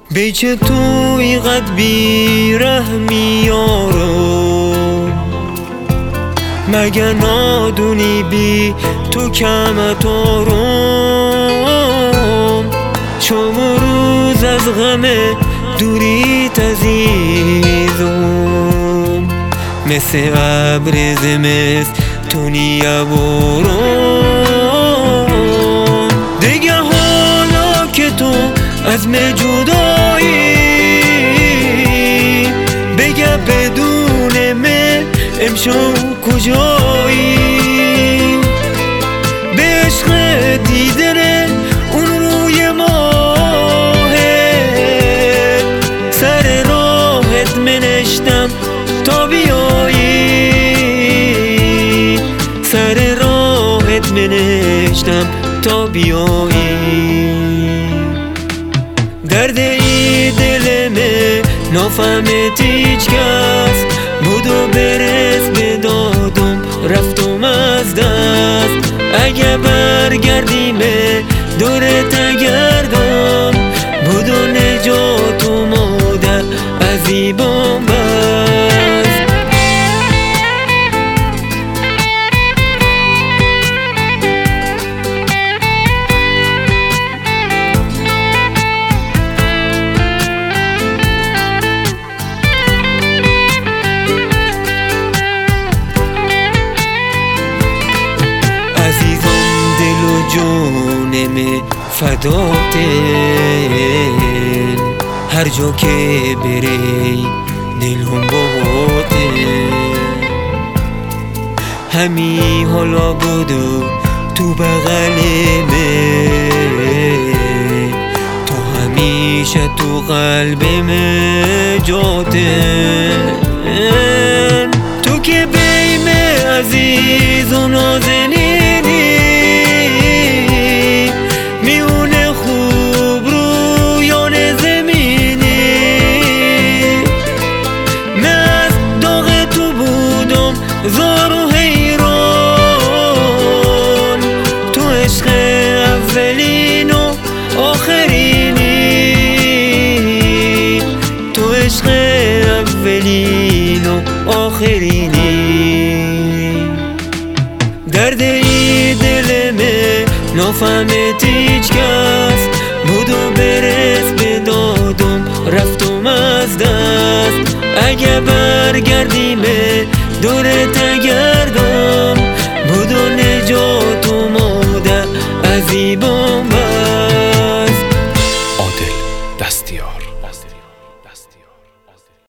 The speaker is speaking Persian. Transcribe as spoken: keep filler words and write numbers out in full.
بیچه توی قد بی رحمی یارو، مگه نادونی بی تو کم تارم. شما روز از غم دوریت عزیزم، مثل ابر زمستونی بارم. دیگه حالا که تو از من جدایی، بگه بدون من امشو کجایی. به عشق دیدن اون روی ماهت، سر راهت منشتم تا بیایی، سر راهت منشتم تا بیایی. درد ای دلمه نفهمت هیچ کس، بودو برس به دادم رفتم از دست. اگه برگردیمه دورت گردم، بودو نجات اومده از ای بومبست. جونم فداتن، هر جا که بری دلم باهاتن. همی حالا بودو تو بغلمه، تو همیشه تو قلبم جاتن. تو که بیم عزیز و نازنینی، میونه خوب رویان زمینی. من از داغ تو بودم زار و حیران، تو عشق اولین و آخرینی، تو عشق اولین و آخرینی. درد ای دلمه نفهمت هیچ کس، بودو برس به دادم رفتم از دست. اگه برگردیمه دورت